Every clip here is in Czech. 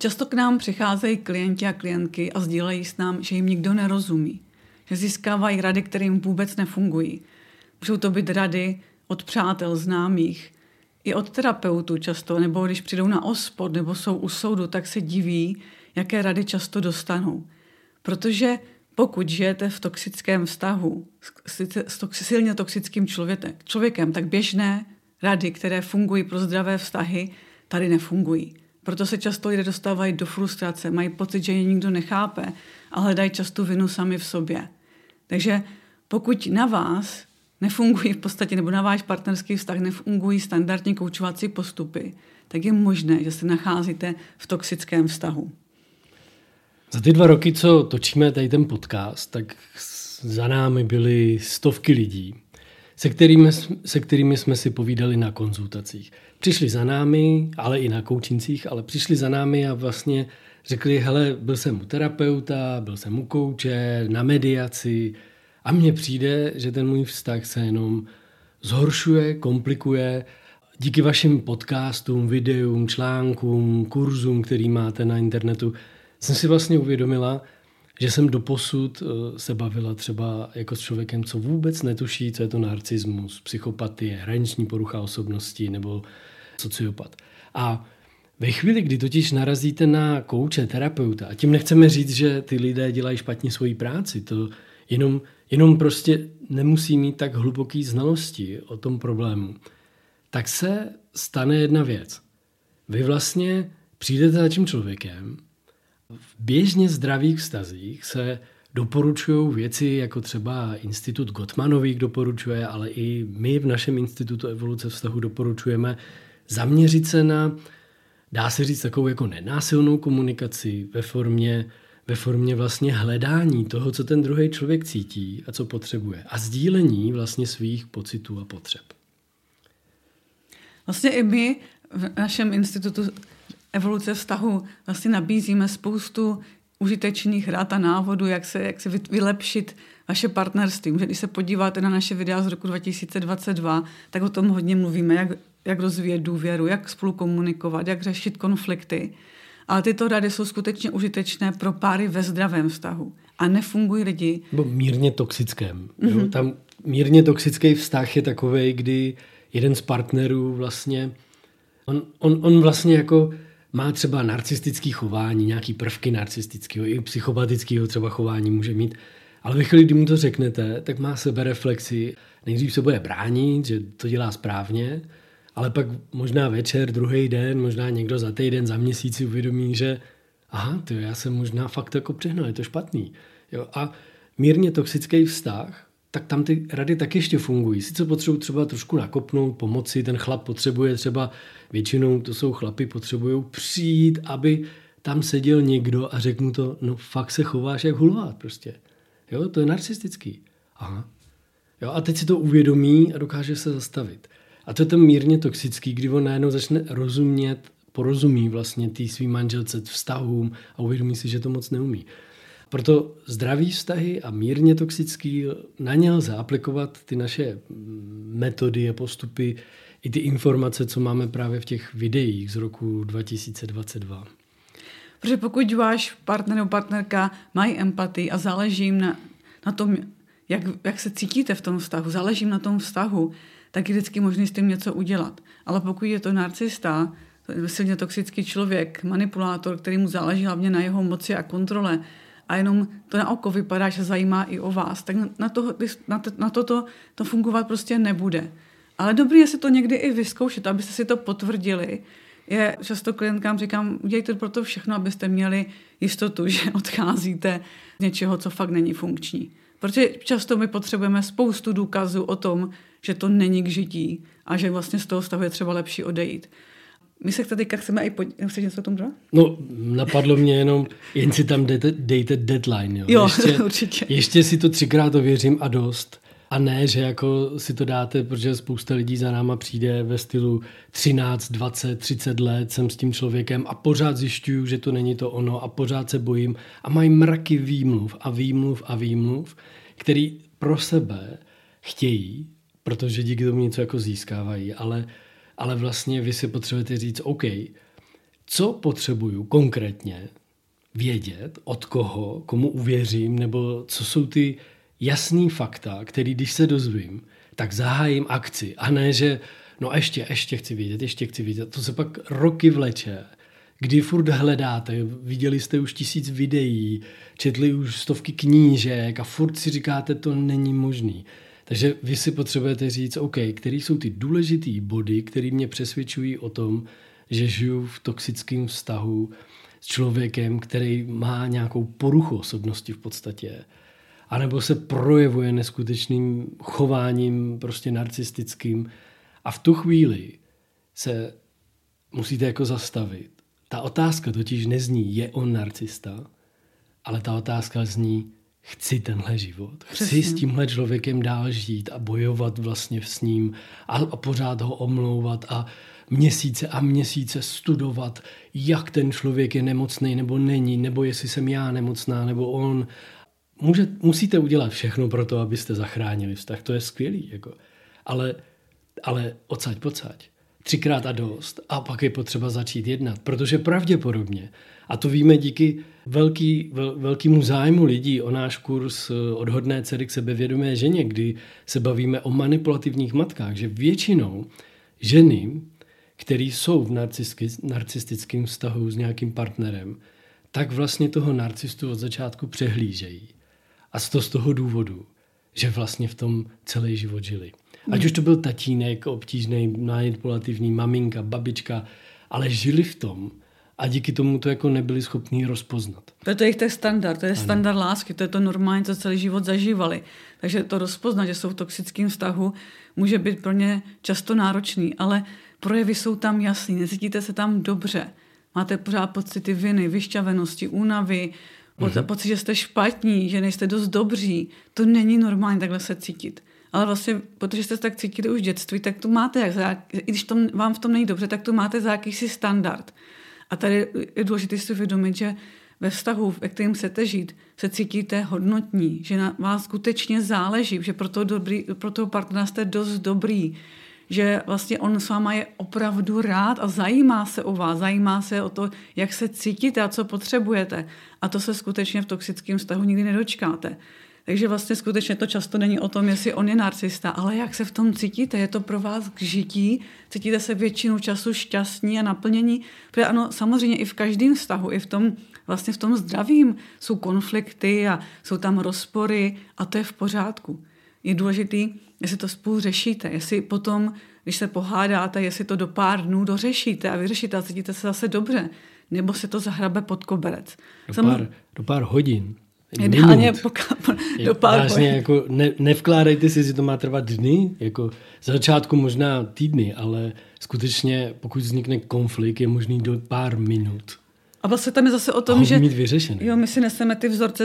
Často k nám přicházejí klienti a klientky a sdílejí s nám, že jim nikdo nerozumí. Že získávají rady, které jim vůbec nefungují. Můžou to být rady od přátel, známých, i od terapeutů často, nebo když přijdou na OSPOD nebo jsou u soudu, tak se diví, jaké rady často dostanou. Protože pokud žijete v toxickém vztahu s silně toxickým člověkem, tak běžné rady, které fungují pro zdravé vztahy, tady nefungují. Proto se často lidé dostávají do frustrace, mají pocit, že je nikdo nechápe a hledají často vinu sami v sobě. Takže pokud na vás nefungují v podstatě, nebo na váš partnerský vztah nefungují standardní koučovací postupy, tak je možné, že se nacházíte v toxickém vztahu. Za ty 2 roky, co točíme tady ten podcast, tak za námi byly stovky lidí, se kterými jsme si povídali na konzultacích. Přišli za námi, ale i na koučincích, ale přišli za námi a vlastně řekli, hele, byl jsem u terapeuta, byl jsem u kouče, na mediaci a mně přijde, že ten můj vztah se jenom zhoršuje, komplikuje. Díky vašim podcastům, videům, článkům, kurzům, který máte na internetu, jsem si vlastně uvědomila, že jsem doposud se bavila třeba jako s člověkem, co vůbec netuší, co je to narcismus, psychopatie, hraniční porucha osobnosti nebo sociopat. A ve chvíli, kdy totiž narazíte na kouče, terapeuta, a tím nechceme říct, že ty lidé dělají špatně svoji práci, to jenom prostě nemusí mít tak hluboký znalosti o tom problému, tak se stane jedna věc. Vy vlastně přijdete za tím člověkem, v běžně zdravých vztazích se doporučují věci, jako třeba Institut Gottmanových doporučuje, ale i my v našem Institutu evoluce vztahu doporučujeme zaměřit se na, dá se říct, takovou jako nenásilnou komunikaci ve formě vlastně hledání toho, co ten druhý člověk cítí a co potřebuje. A sdílení vlastně svých pocitů a potřeb. Vlastně i my v našem Institutu evoluce vztahu vlastně nabízíme spoustu užitečných rad a návodů, jak se vylepšit vaše partnerství. Když se podíváte na naše videa z roku 2022, tak o tom hodně mluvíme, jak rozvíjet důvěru, jak spolu komunikovat, jak řešit konflikty. Ale tyto rady jsou skutečně užitečné pro páry ve zdravém vztahu. A nefungují lidi. Nebo mírně toxickém. Jo? Tam mírně toxický vztah je takovej, kdy jeden z partnerů vlastně, on vlastně jako má třeba narcistický chování, nějaký prvky narcistického i psychopatického třeba chování může mít, ale ve chvíli, kdy mu to řeknete, tak má sebereflexi. Nejdřív se bude bránit, že to dělá správně, ale pak možná večer, druhý den, možná někdo za týden, za měsíc si uvědomí, že já jsem možná fakt jako přehnal, je to špatný. Jo? A mírně toxický vztah, tak tam ty rady tak ještě fungují. Sice potřebují třeba trošku nakopnout, pomoci, ten chlap potřebuje třeba, většinou to jsou chlapi, potřebují přijít, aby tam seděl někdo a řekl mu to, no fakt se chováš jak hulvát prostě. Jo, to je narcistický. Aha. Jo, a teď si to uvědomí a dokáže se zastavit. A to je ten mírně toxický, kdy on najednou začne porozumí vlastně tý svý manželce, vztahům a uvědomí si, že to moc neumí. Proto zdravý vztahy a mírně toxický, na ně lze aplikovat ty naše metody a postupy, i ty informace, co máme právě v těch videích z roku 2022. Protože pokud váš partner nebo partnerka mají empatii a záleží jim na tom, jak se cítíte v tom vztahu, záleží jim na tom vztahu, tak je vždycky možné s tím něco udělat. Ale pokud je to narcista, silně toxický člověk, manipulátor, který mu záleží hlavně na jeho moci a kontrole, a jenom to na oko vypadá, že zajímá i o vás, tak na toto to fungovat prostě nebude. Ale dobrý je si to někdy i vyzkoušet, abyste si to potvrdili. Často klientkám říkám, udělejte pro to všechno, abyste měli jistotu, že odcházíte z něčeho, co fakt není funkční. Protože často my potřebujeme spoustu důkazů o tom, že to není k žití a že vlastně z toho stavu je třeba lepší odejít. My se teďka chceme i chceš něco o tom říct? No, napadlo mě jenom, jen si tam dejte deadline. Jo, určitě. Ještě si to 3krát ověřím a dost. A ne, že jako si to dáte, protože spousta lidí za náma přijde ve stylu 13, 20, 30 let, jsem s tím člověkem a pořád zjišťuju, že to není to ono a pořád se bojím. A mají mraky výmluv, který pro sebe chtějí, protože díky tomu něco jako získávají, ale vlastně vy si potřebujete říct, OK, co potřebuju konkrétně vědět, od koho, komu uvěřím, nebo co jsou ty jasný fakta, který když se dozvím, tak zahájím akci. A ne, že no ještě chci vědět. To se pak roky vleče, kdy furt hledáte, viděli jste už 1000 videí, četli už stovky knížek a furt si říkáte, to není možný. Takže vy si potřebujete říct, OK, který jsou ty důležitý body, které mě přesvědčují o tom, že žiju v toxickém vztahu s člověkem, který má nějakou poruchu osobnosti v podstatě, anebo se projevuje neskutečným chováním, prostě narcistickým. A v tu chvíli se musíte jako zastavit. Ta otázka totiž nezní, je on narcista, ale ta otázka zní, chci tenhle život. Chci s tímhle člověkem dál žít a bojovat vlastně s ním a pořád ho omlouvat a měsíce a měsíce studovat, jak ten člověk je nemocný nebo není, nebo jestli jsem já nemocná nebo on. Musíte udělat všechno pro to, abyste zachránili vztah. To je skvělý. Jako. Ale odsaď pocať. 3krát a dost. A pak je potřeba začít jednat. Protože pravděpodobně, a to víme díky velkému zájmu lidí o náš kurz Od hodné dcery k sebevědomé ženě, kdy se bavíme o manipulativních matkách, že většinou ženy, které jsou v narcistickém vztahu s nějakým partnerem, tak vlastně toho narcistu od začátku přehlížejí. A to z toho důvodu, že vlastně v tom celý život žili. Ať už to byl tatínek, obtížný, manipulativní, maminka, babička, ale žili v tom a díky tomu to jako nebyli schopní rozpoznat. To je jejich standard, to je standard lásky, to je to normální, co celý život zažívali. Takže to rozpoznat, že jsou v toxickém vztahu, může být pro ně často náročný, ale projevy jsou tam jasný, necítíte se tam dobře. Máte pořád pocity viny, vyšťavenosti, únavy, pocit, že jste špatní, že nejste dost dobří. To není normální takhle se cítit. Ale vlastně, protože jste tak cítili už v dětství, tak tu máte, i když vám v tom není dobře, tak tu máte za jakýsi standard. A tady je důležité si uvědomit, že ve vztahu, ve kterém chcete žít, se cítíte hodnotní, že na vás skutečně záleží, že pro toho partnera jste dost dobrý, že vlastně on s váma je opravdu rád a zajímá se o vás, zajímá se o to, jak se cítíte a co potřebujete. A to se skutečně v toxickém vztahu nikdy nedočkáte. Takže vlastně skutečně to často není o tom, jestli on je narcista, ale jak se v tom cítíte. Je to pro vás k žití, cítíte se většinu času šťastní a naplnění. Protože ano, samozřejmě i v každém vztahu, i v tom, vlastně v tom zdravím jsou konflikty a jsou tam rozpory a to je v pořádku. Je důležitý, jestli to spolu řešíte, jestli potom, když se pohádáte, jestli to do pár dnů dořešíte a vyřešíte a cítíte se zase dobře, nebo se to zahrabe pod koberec. Do pár hodin. Ideálně do pár hodin. Jako nevkládejte si, že to má trvat dny, jako za začátku možná týdny, ale skutečně, pokud vznikne konflikt, je možný do pár minut. A vlastně tam je zase o tom, že mít vyřešený. Jo, my si neseme ty vzorce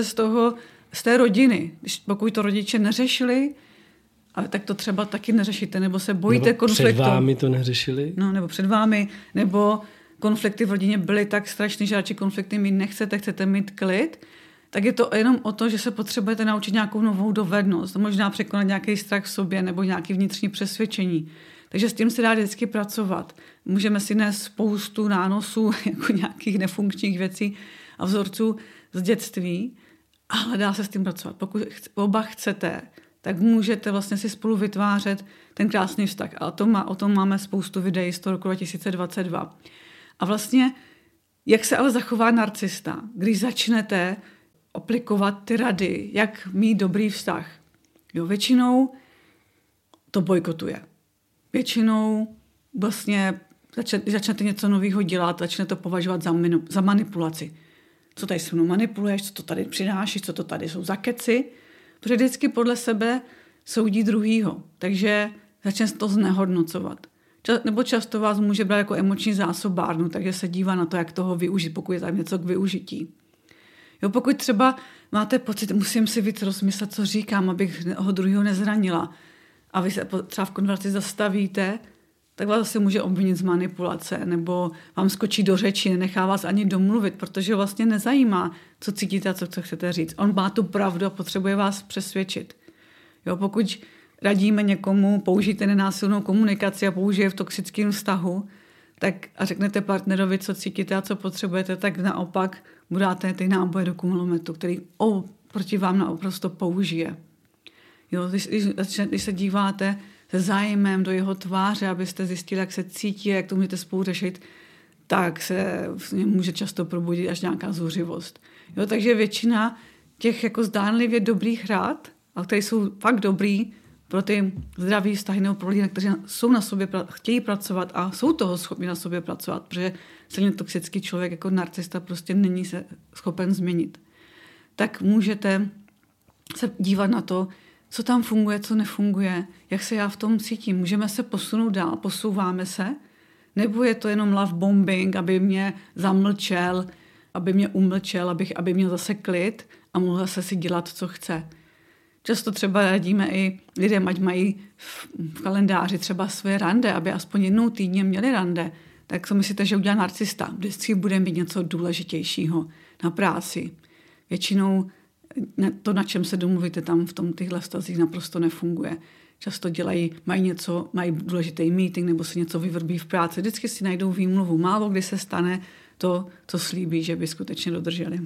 z té rodiny. Pokud to rodiče neřešili, ale tak to třeba taky neřešíte, nebo se bojíte konfliktu. Před vámi to neřešili? No, nebo před vámi, nebo konflikty v rodině byly tak strašný, že radši konflikty mít nechcete, chcete mít klid, tak je to jenom o to, že se potřebujete naučit nějakou novou dovednost, možná překonat nějaký strach v sobě nebo nějaký vnitřní přesvědčení. Takže s tím se dá vždycky pracovat. Můžeme si nést spoustu nánosů, jako nějakých nefunkčních věcí a vzorců z dětství, ale dá se s tím pracovat. Pokud oba chcete, tak můžete vlastně si spolu vytvářet ten krásný vztah. A o tom máme spoustu videí z toho roku 2022. A vlastně, jak se ale zachová narcista, když začnete aplikovat ty rady, jak mít dobrý vztah. Jo, většinou to bojkotuje. Většinou vlastně začnete něco nového dělat, začnete to považovat za manipulaci. Co tady se mnou manipuluješ, co to tady přinášíš, co to tady jsou za keci. Protože vždycky podle sebe soudí druhýho. Takže začne to znehodnocovat. Nebo často vás může brát jako emoční zásobárnu, takže se dívá na to, jak toho využít, pokud je tam něco k využití. Jo, pokud třeba máte pocit, musím si víc rozmyslet, co říkám, abych ho druhého nezranila, a vy se třeba v konverzaci zastavíte, tak vás asi může obvinit z manipulace, nebo vám skočí do řeči, nenechá vás ani domluvit, protože vlastně nezajímá, co cítíte a co chcete říct. On má tu pravdu a potřebuje vás přesvědčit. Jo, pokud radíme někomu, použijte nenásilnou komunikaci a použije v toxickém vztahu, tak a řeknete partnerovi, co cítíte a co potřebujete, tak naopak mu dáte ty náboje do kulometu, který proti vám naprosto použije. Jo, když se díváte se zájmem do jeho tváře, abyste zjistili, jak se cítí, jak to můžete spolu řešit, tak se může často probudit až nějaká zuřivost. Jo, takže většina těch jako zdánlivě dobrých rád, a které jsou fakt dobrý pro ty zdraví vztahy nebo pro lidi, kteří jsou na sobě, chtějí pracovat a jsou toho schopni na sobě pracovat, protože silně toxický člověk jako narcista prostě není se schopen změnit. Tak můžete se dívat na to, co tam funguje, co nefunguje, jak se já v tom cítím. Můžeme se posunout dál, posouváme se, nebo je to jenom love bombing, aby mě zamlčel, aby mě umlčel, aby měl zase klid a mohl zase si dělat, co chce. Často třeba radíme i lidem, ať mají v kalendáři třeba své rande, aby aspoň jednou týdně měli rande. Tak co myslíte, že udělá narcista? Vždycky bude mít něco důležitějšího na práci. Většinou to, na čem se domluvíte tam v těchto vztazích, naprosto nefunguje. Často mají důležitý meeting nebo si něco vyvrbí v práci. Vždycky si najdou výmluvu. Málo kdy se stane to, co slíbí, že by skutečně dodrželi.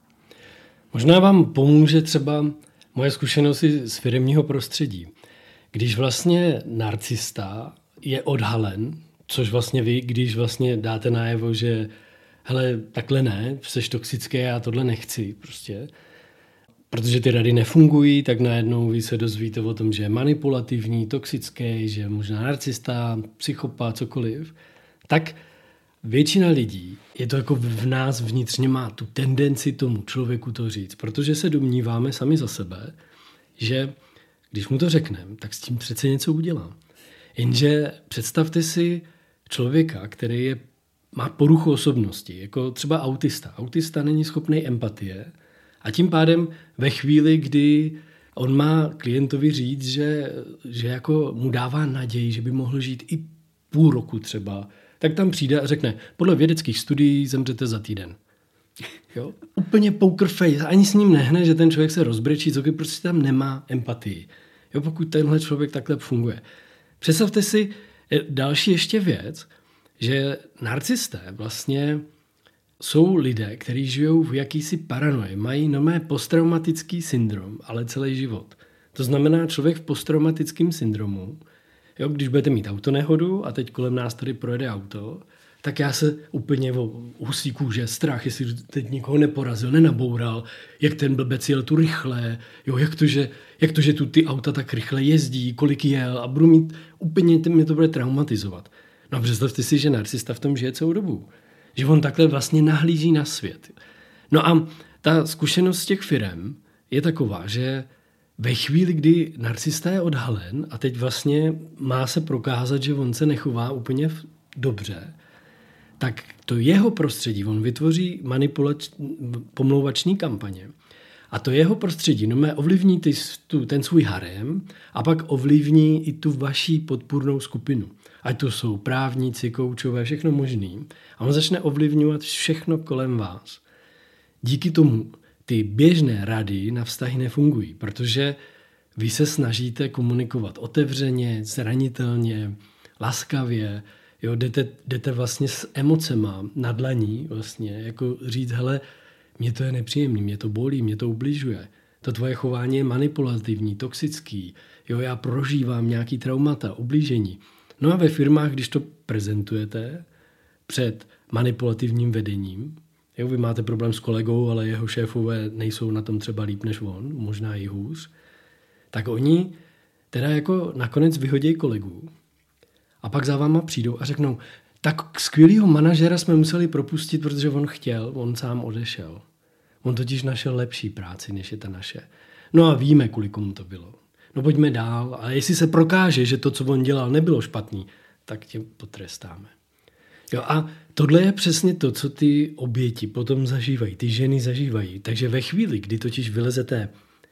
Možná vám pomůže třeba moje zkušenosti z firemního prostředí. Když vlastně narcista je odhalen, což vlastně vy, když vlastně dáte najevo, že hele, takhle ne, jsi toxický, já tohle nechci prostě, protože ty rady nefungují, tak najednou vy se dozvíte o tom, že je manipulativní, toxický, že je možná narcista, psychopat, cokoliv, tak většina lidí, je to jako v nás vnitřně, má tu tendenci tomu člověku to říct, protože se domníváme sami za sebe, že když mu to řekneme, tak s tím přece něco udělám. Jenže představte si člověka, který má poruchu osobnosti, jako třeba autista. Autista není schopný empatie a tím pádem ve chvíli, kdy on má klientovi říct, že jako mu dává naději, že by mohl žít i půl roku třeba, tak tam přijde a řekne, podle vědeckých studií zemřete za týden. Jo? Úplně poker face, ani s ním nehne, že ten člověk se rozbrečí, co když prostě tam nemá empatii. Jo, pokud tenhle člověk takhle funguje. Představte si další ještě věc, že narcisté vlastně jsou lidé, kteří žijou v jakýsi paranoji, mají nové posttraumatický syndrom, ale celý život. To znamená, člověk v posttraumatickém syndromu, jo, když budete mít autonehodu a teď kolem nás tady projede auto, tak já se úplně husí kůže, strach, jestli teď nikoho neporazil, nenaboural, jak ten blbec jel tu rychle, jo, jak to, že tu ty auta tak rychle jezdí, kolik jel a budu mít úplně, mě to bude traumatizovat. No a představte si, že narcista v tom žije celou dobu. Že on takhle vlastně nahlíží na svět. No a ta zkušenost z těch firem je taková, že ve chvíli, kdy narcista je odhalen a teď vlastně má se prokázat, že on se nechová úplně dobře, tak to jeho prostředí, on vytvoří pomlouvační kampaně a to jeho prostředí ovlivní ten svůj harem a pak ovlivní i tu vaší podpůrnou skupinu. Ať to jsou právníci, koučové, všechno možný. A on začne ovlivňovat všechno kolem vás. Díky tomu ty běžné rady na vztahy nefungují, protože vy se snažíte komunikovat otevřeně, zranitelně, laskavě, jo, jdete vlastně s emocema na dlaní, vlastně, jako říct, hele, mě to je nepříjemný, mě to bolí, mě to ubližuje. To tvoje chování je manipulativní, toxický, jo, já prožívám nějaký traumata, ublížení. No a ve firmách, když to prezentujete před manipulativním vedením, jo, vy máte problém s kolegou, ale jeho šéfové nejsou na tom třeba líp než on, možná i hůř, tak oni teda jako nakonec vyhodí kolegu a pak za váma přijdou a řeknou, tak skvělýho manažera jsme museli propustit, protože on sám odešel. On totiž našel lepší práci, než je ta naše. No a víme, kvůli komu to bylo. No pojďme dál a jestli se prokáže, že to, co on dělal, nebylo špatný, tak tě potrestáme. Jo, a tohle je přesně to, co ty oběti potom zažívají, ty ženy zažívají. Takže ve chvíli, kdy totiž vylezete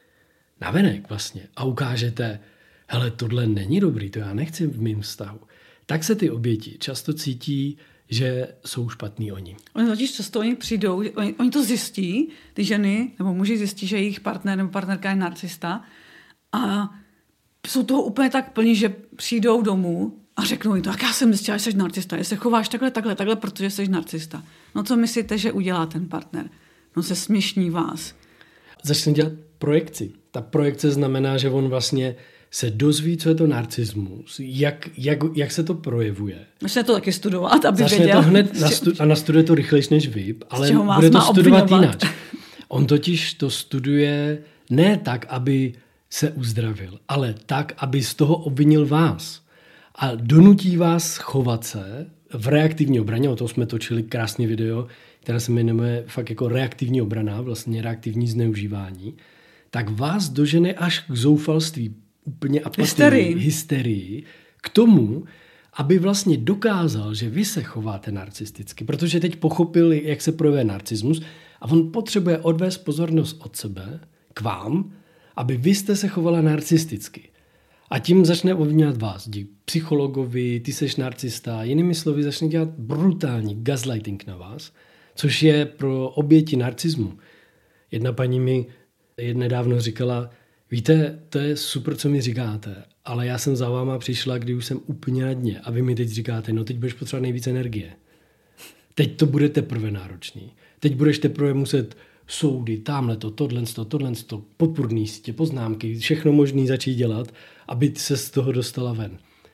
navenek vlastně a ukážete, hele, tohle není dobrý, to já nechci v mém vztahu, tak se ty oběti často cítí, že jsou špatný oni. Oni totiž často přijdou, oni to zjistí, ty ženy nebo muži zjistí, že jejich partner nebo partnerka je narcista a jsou toho úplně tak plní, že přijdou domů A řeknou jí to, jak já jsem zjistila, že jsi narcista, že se chováš takhle, protože jsi narcista. No co myslíte, že udělá ten partner? No se směšní vás. Začne dělat projekci. Ta projekce znamená, že on vlastně se dozví, co je to narcismus, jak se to projevuje. Začne to taky studovat, aby Začne věděl. To hned a nastuduje to rychlejš než vy, ale čeho vás bude to má studovat obvinovat. jinak. On totiž to studuje ne tak, aby se uzdravil, ale tak, aby z toho obvinil vás. A donutí vás chovat se v reaktivní obraně, o tom jsme točili krásný video, které se jmenuje fakt jako reaktivní obrana, vlastně reaktivní zneužívání, tak vás dožene až k zoufalství, úplně apatii, hysterii, k tomu, aby vlastně dokázal, že vy se chováte narcisticky, protože teď pochopil, jak se projevuje narcismus a on potřebuje odvést pozornost od sebe k vám, aby vy jste se chovala narcisticky. A tím začne ovlivňovat vás. Díky psychologovi, ty seš narcista, jinými slovy začne dělat brutální gaslighting na vás, což je pro oběti narcismu. Jedna paní mi nedávno říkala, víte, to je super, co mi říkáte, ale já jsem za váma přišla, když už jsem úplně na dně a vy mi teď říkáte, no teď budeš potřebovat nejvíc energie. Teď to bude teprve náročný. Teď budeš teprve muset soudy, tamhle tohle, podpůrný sítě, poznámky, všechno možné začít dělat, aby se z toho dostala ven.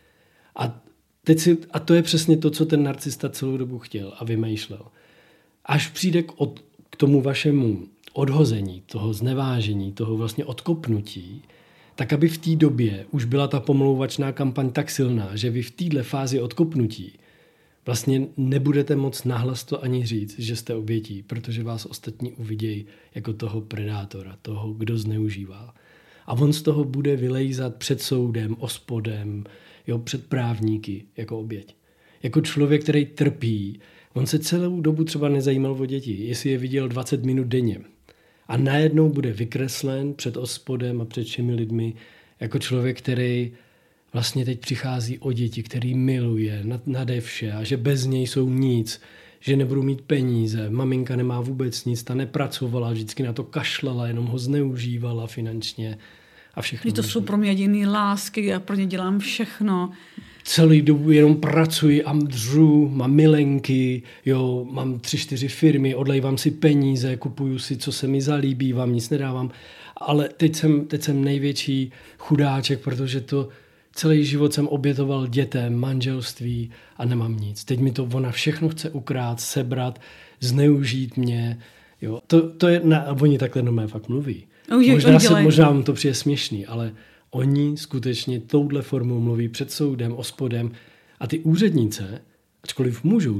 A to je přesně to, co ten narcista celou dobu chtěl a vymýšlel. Až přijde k tomu vašemu odhození, toho znevážení, toho vlastně odkopnutí, tak aby v té době už byla ta pomlouvačná kampaň tak silná, že vy v téhle fázi odkopnutí vlastně nebudete moc nahlas to ani říct, že jste obětí, protože vás ostatní uvidějí jako toho predátora, toho, kdo zneužívá. A on z toho bude vylejzat před soudem, ospodem, před právníky jako oběť. Jako člověk, který trpí. On se celou dobu třeba nezajímal o děti, jestli je viděl 20 minut denně. A najednou bude vykreslen před ospodem a před všemi lidmi jako člověk, který vlastně teď přichází o děti, který miluje nade vše a že bez něj jsou nic, že nebudou mít peníze, maminka nemá vůbec nic, ta nepracovala, vždycky na to kašlala, jenom ho zneužívala finančně a všechno. To jsou pro mě jediný lásky, já pro ně dělám všechno. Celý dobu jenom pracuji a dřu, mám milenky, mám 3-4 firmy, odlejvám si peníze, kupuju si, co se mi zalíbí, vám nic nedávám, ale teď jsem největší chudáček, protože to celý život jsem obětoval dětem, manželství a nemám nic. Teď mi to ona všechno chce ukrát, sebrat, zneužít mě. To je, oni takhle normálně fakt mluví. Možná vám to přijde směšný, ale oni skutečně touhle formou mluví před soudem, ospodem a ty úřednice, ačkoliv můžou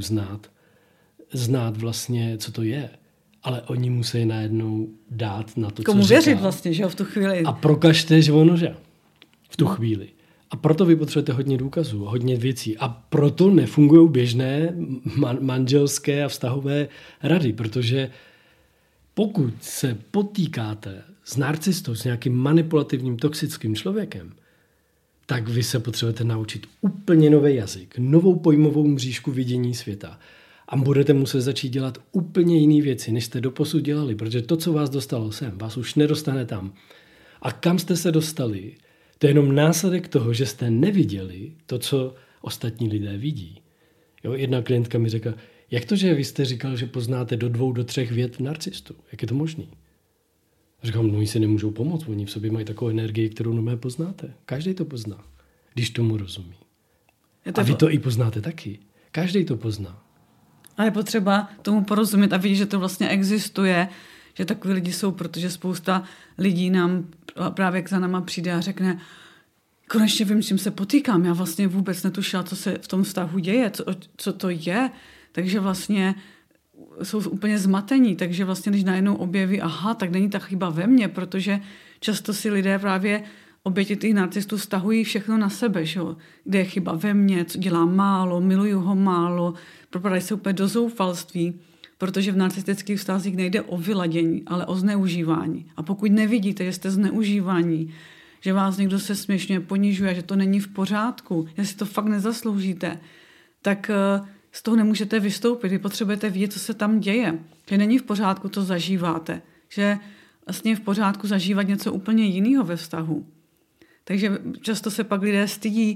znát vlastně, co to je, ale oni musí najednou dát na to, komu co věřit říká. vlastně, že jo, v tu chvíli. A prokažte, že ono že v tu chvíli. A proto vy potřebujete hodně důkazů, hodně věcí. A proto nefungují běžné manželské a vztahové rady, protože pokud se potýkáte s narcistou, s nějakým manipulativním, toxickým člověkem, tak vy se potřebujete naučit úplně nový jazyk, novou pojmovou mřížku vidění světa. A budete muset začít dělat úplně jiné věci, než jste doposud dělali, protože to, co vás dostalo sem, vás už nedostane tam. A kam jste se dostali, to je jenom následek toho, že jste neviděli to, co ostatní lidé vidí. Jedna klientka mi řekla, jak to, že vy jste říkal, že poznáte do 2 do 3 vět narcistu? Jak je to možný? A říkám, no oni si nemůžou pomoct, oni v sobě mají takovou energii, kterou normálně poznáte. Každý to pozná, když tomu rozumí. A vy to i poznáte taky. Každý to pozná. A je potřeba tomu porozumět a vidět, že to vlastně existuje, že takový lidi jsou, protože spousta lidí nám právě za náma přijde a řekne, konečně vím, s čím se potýkám, já vlastně vůbec netušila, co se v tom vztahu děje, co to je, takže vlastně jsou úplně zmatení, takže vlastně, když najednou objeví, aha, tak není ta chyba ve mně, protože často si lidé právě oběti těch narcistů vztahují všechno na sebe, že jo? Kde je chyba ve mně, co dělám málo, miluju ho málo, propadají se úplně do zoufalství, protože v narcistických vztazích nejde o vyladění, ale o zneužívání. A pokud nevidíte, že jste zneužívání, že vás někdo se směšně ponižuje, že to není v pořádku, že si to fakt nezasloužíte, tak z toho nemůžete vystoupit. Vy potřebujete vidět, co se tam děje. Že není v pořádku, to zažíváte. Že vlastně je v pořádku zažívat něco úplně jiného ve vztahu. Takže často se pak lidé stydí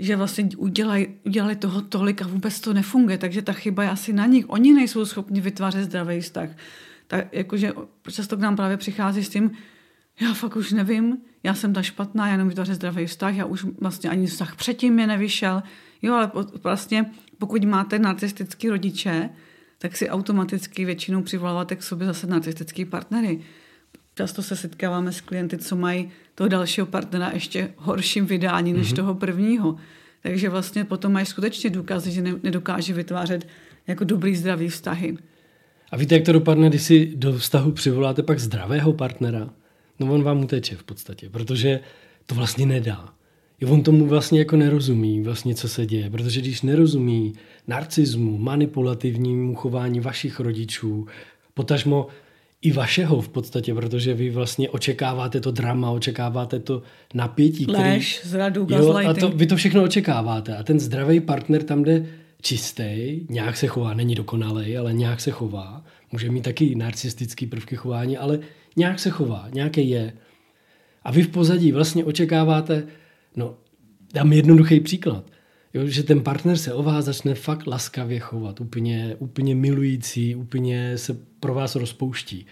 že vlastně udělali toho tolik a vůbec to nefunguje, takže ta chyba je asi na nich. Oni nejsou schopni vytvářet zdravý vztah. Tak jakože často k nám právě přichází s tím, já fakt už nevím, já jsem ta špatná, já jenom vytvářet zdravý vztah, já už vlastně ani vztah předtím mě nevyšel. Jo, ale vlastně pokud máte narcistický rodiče, tak si automaticky většinou přivoláváte k sobě zase narcistický partnery. Často se setkáváme s klienty, co mají toho dalšího partnera ještě horším vydání než toho prvního. Takže vlastně potom mají skutečně důkazy, že nedokáže vytvářet jako dobrý zdravý vztahy. A víte, jak to dopadne, když si do vztahu přivoláte pak zdravého partnera? No on vám uteče v podstatě, protože to vlastně nedá. On tomu vlastně jako nerozumí, vlastně, co se děje, protože když nerozumí narcismu, manipulativnímu chování vašich rodičů, potažmo i vašeho v podstatě, protože vy vlastně očekáváte to drama, očekáváte to napětí. Lež, zradu, gaslighting. A vy to všechno očekáváte. A ten zdravý partner tam jde čistý, nějak se chová, není dokonalej, ale nějak se chová. Může mít taky narcistický prvky chování, ale nějak se chová, nějaký je. A vy v pozadí vlastně očekáváte, no, dám jednoduchý příklad, jo, že ten partner se o vás začne fakt laskavě chovat, úplně milující, úplně se pro vás rozpouští.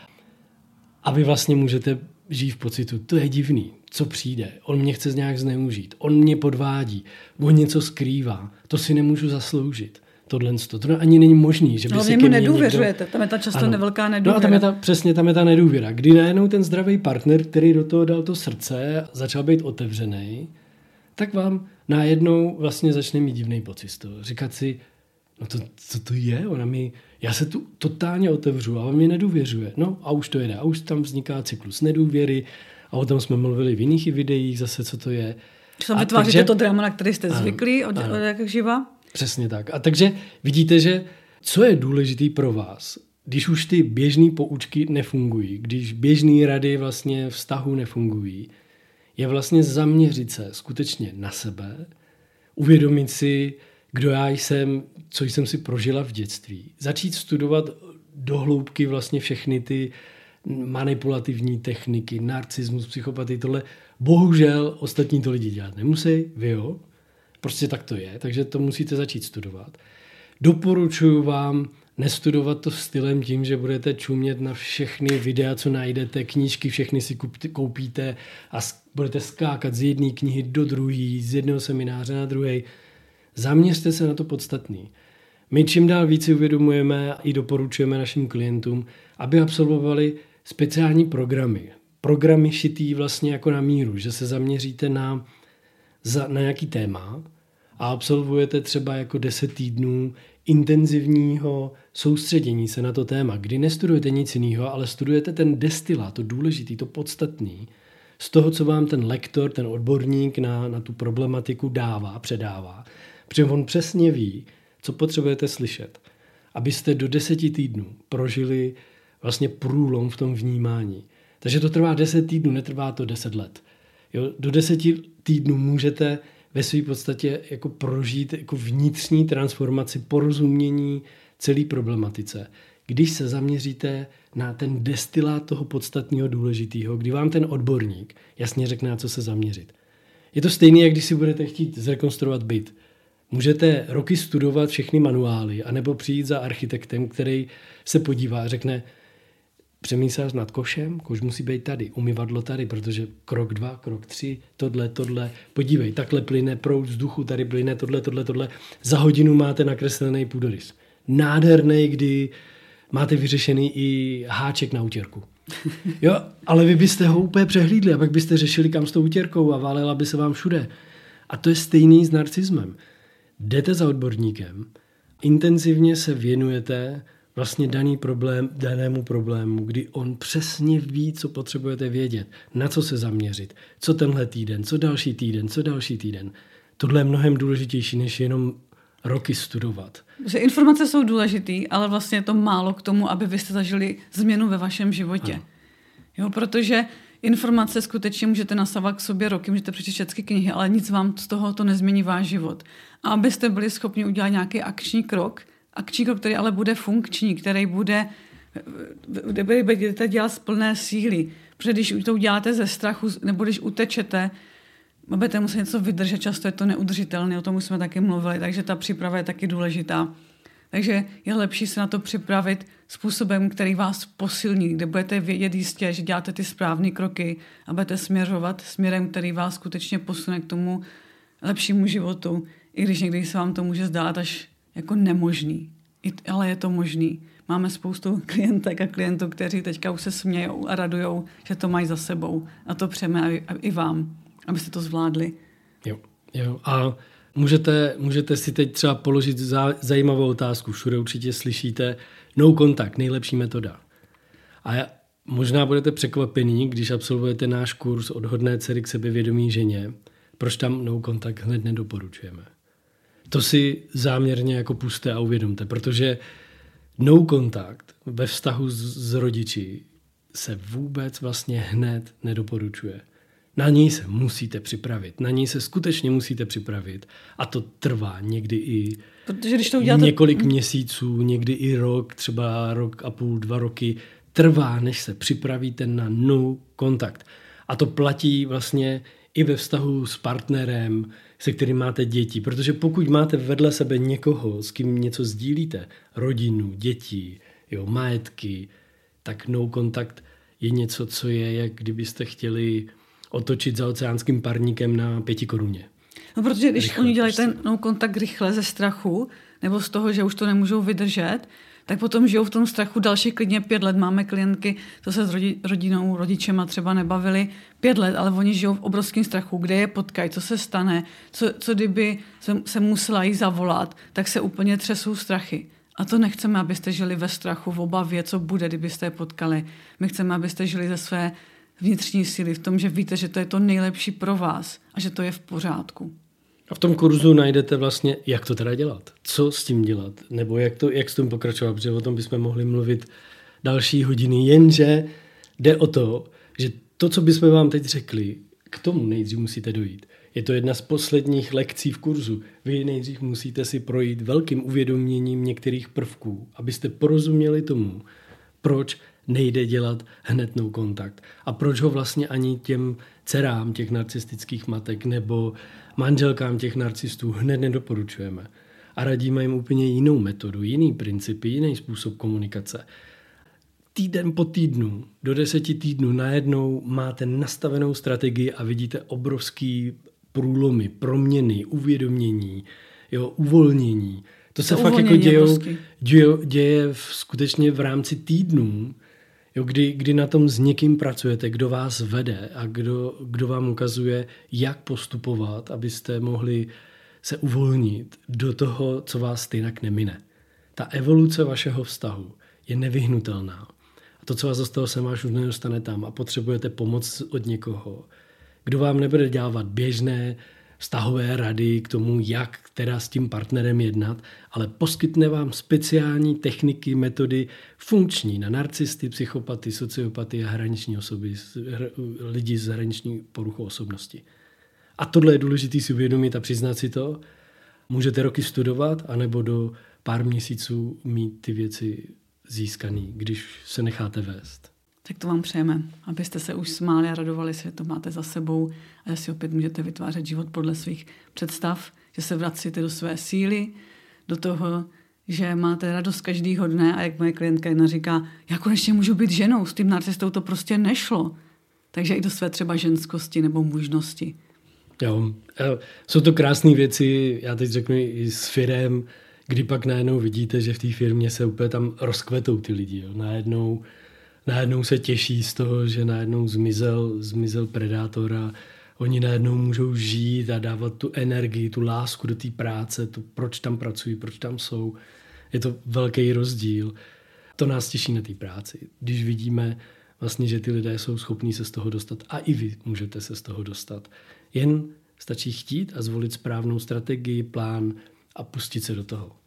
A vy vlastně můžete žít v pocitu, to je divný, co přijde, on mě chce nějak zneužít, on mě podvádí, on něco skrývá, to si nemůžu zasloužit. To ani není možný, že by si ke mně nedůvěřujete, někdo... tam je ta často nevelká nedůvěra. No a tam je ta nedůvěra. Kdy najednou ten zdravý partner, který do toho dal to srdce, začal být otevřený, tak vám najednou vlastně začne mít divný pocit z toho. Říkat si, no co to je? Já se tu totálně otevřu a on mi nedůvěřuje. No a už to jede. A už tam vzniká cyklus nedůvěry a o tom jsme mluvili v jiných videích zase, co to je. Že vytváříte to drama, na který jste zvyklí od jak živa? Přesně tak. A takže vidíte, že co je důležitý pro vás, když už ty běžné poučky nefungují, když běžné rady vlastně vztahu nefungují, je vlastně zaměřit se skutečně na sebe, uvědomit si, kdo já jsem, co jsem si prožila v dětství. Začít studovat do hloubky vlastně všechny ty manipulativní techniky, narcismus, psychopatii, tohle. Bohužel ostatní to lidi dělat nemusí, vy jo. Prostě tak to je, takže to musíte začít studovat. Doporučuji vám nestudovat to stylem tím, že budete čumět na všechny videa, co najdete, knížky, všechny si koupíte a budete skákat z jedné knihy do druhé, z jednoho semináře na druhý. Zaměřte se na to podstatný. My čím dál víc uvědomujeme a i doporučujeme našim klientům, aby absolvovali speciální programy. Programy šitý vlastně jako na míru, že se zaměříte na nějaký téma a absolvujete třeba jako 10 týdnů intenzivního soustředění se na to téma, kdy nestudujete nic jiného, ale studujete ten destilát, to důležitý, to podstatný, z toho, co vám ten lektor, ten odborník na tu problematiku předává. Protože on přesně ví, co potřebujete slyšet, abyste do 10 týdnů prožili vlastně průlom v tom vnímání. Takže to trvá 10 týdnů, netrvá to 10 let. Jo, do 10 týdnů můžete ve své podstatě jako prožít jako vnitřní transformaci, porozumění celé problematice. Když se zaměříte na ten destilát toho podstatného důležitého, kdy vám ten odborník jasně řekne, na co se zaměřit. Je to stejné, jak když si budete chtít zrekonstruovat byt. Můžete roky studovat všechny manuály, anebo přijít za architektem, který se podívá a řekne, přemýšlíš nad košem, koš musí být tady, umyvadlo tady, protože krok 2, krok 3, tohle, podívej, takhle plyne proud vzduchu, tady plyne tohle. Za hodinu máte nakreslený půdorys. Nádherný, kdy máte vyřešený i háček na utěrku. Jo, ale vy byste ho úplně přehlídli a pak byste řešili, kam s tou utěrkou a válela by se vám všude. A to je stejný s narcismem. Jdete za odborníkem, intenzivně se věnujete vlastně danému problému, kdy on přesně ví, co potřebujete vědět, na co se zaměřit, co tenhle týden, co další týden. Tohle je mnohem důležitější, než jenom roky studovat. Že informace jsou důležitý, ale vlastně je to málo k tomu, aby vy jste zažili změnu ve vašem životě. Jo, protože informace skutečně můžete nasávat k sobě roky, můžete přečíst všechny knihy, ale nic vám z toho to nezmění váš život. A abyste byli schopni udělat nějaký akční krok, který ale bude funkční, který budete dělat z plné síly. Protože když to uděláte ze strachu, nebo když utečete, budete muset něco vydržet, často je to neudržitelné, o tom už jsme taky mluvili, takže ta příprava je taky důležitá. Takže je lepší se na to připravit způsobem, který vás posilní, kde budete vědět jistě, že děláte ty správné kroky a budete směřovat směrem, který vás skutečně posune k tomu lepšímu životu, i když někdy se vám to může zdát až jako nemožný. Ale je to možný. Máme spoustu klientek a klientů, kteří teďka už se smějou a radujou, že to mají za sebou. A to přejeme i vám, abyste to zvládli. Jo. A můžete si teď třeba položit zajímavou otázku. Všude určitě slyšíte no kontakt, nejlepší metoda. A možná budete překvapení, když absolvujete náš kurz od hodné dcery k sebevědomí ženě, proč tam no kontakt hned nedoporučujeme. To si záměrně jako pusťte a uvědomte, protože no kontakt ve vztahu s rodiči se vůbec vlastně hned nedoporučuje. Na něj se musíte připravit. Na něj se skutečně musíte připravit. A to trvá někdy i když to uděláte... několik měsíců, někdy i rok, třeba 1,5 roku, 2 roky. Trvá, než se připravíte na no kontakt. A to platí vlastně i ve vztahu s partnerem, se kterým máte děti. Protože pokud máte vedle sebe někoho, s kým něco sdílíte, rodinu, děti, majetky, tak no kontakt je něco, co je, jak kdybyste chtěli otočit za oceánským parníkem na 5 koruně. No, protože když oni dělají ten no kontakt rychle ze strachu, nebo z toho, že už to nemůžou vydržet, tak potom žijou v tom strachu další klidně 5 let. Máme klientky, to se s rodinou, rodičema třeba nebavili 5 let, ale oni žijou v obrovském strachu, kde je potkají, co se stane, co kdyby se musela jí zavolat, tak se úplně třesou strachy. A to nechceme, abyste žili ve strachu, v obavě, co bude, kdybyste je potkali. My chceme, abyste žili ze své vnitřní síly, v tom, že víte, že to je to nejlepší pro vás a že to je v pořádku. A v tom kurzu najdete vlastně, jak to teda dělat, co s tím dělat, nebo jak s tím pokračovat, protože o tom bychom mohli mluvit další hodiny, jenže jde o to, že to, co bychom vám teď řekli, k tomu nejdřív musíte dojít. Je to jedna z posledních lekcí v kurzu. Vy nejdřív musíte si projít velkým uvědoměním některých prvků, abyste porozuměli tomu, proč nejde dělat hned no kontakt. A proč ho vlastně ani těm dcerám těch narcistických matek nebo manželkám těch narcistů hned nedoporučujeme. A radíme jim úplně jinou metodu, jiný principy, jiný způsob komunikace. Týden po týdnu, do 10 týdnů najednou máte nastavenou strategii a vidíte obrovský průlomy, proměny, uvědomění, uvolnění. To se fakt jako děje skutečně v rámci týdnů, kdy na tom s někým pracujete, kdo vás vede a kdo vám ukazuje, jak postupovat, abyste mohli se uvolnit do toho, co vás jinak nemine. Ta evoluce vašeho vztahu je nevyhnutelná. A to, co vás dostalo sem, už nedostane tam a potřebujete pomoc od někoho, kdo vám nebude dávat běžné vztahové rady k tomu, jak teda s tím partnerem jednat, ale poskytne vám speciální techniky, metody funkční na narcisty, psychopaty, sociopaty a hraniční osoby, lidi s hraniční poruchou osobnosti. A tohle je důležité si uvědomit a přiznat si to. Můžete roky studovat, anebo do pár měsíců mít ty věci získané, když se necháte vést. Tak to vám přejeme, abyste se už smáli a radovali se, že to máte za sebou a že si opět můžete vytvářet život podle svých představ, že se vracíte do své síly, do toho, že máte radost každýho dne a jak moje klientka jedna říká, já konečně můžu být ženou, s tím narcistou to prostě nešlo. Takže i do své třeba ženskosti nebo mužnosti. Jo, jsou to krásné věci, já teď řeknu i s firem, kdy pak najednou vidíte, že v té firmě se úplně tam rozkvetou ty lidi. Jo. Najednou se těší z toho, že najednou zmizel predátor a oni najednou můžou žít a dávat tu energii, tu lásku do té práce, proč tam pracují, proč tam jsou. Je to velký rozdíl. To nás těší na té práci. Když vidíme vlastně, že ty lidé jsou schopní se z toho dostat a i vy můžete se z toho dostat. Jen stačí chtít a zvolit správnou strategii, plán a pustit se do toho.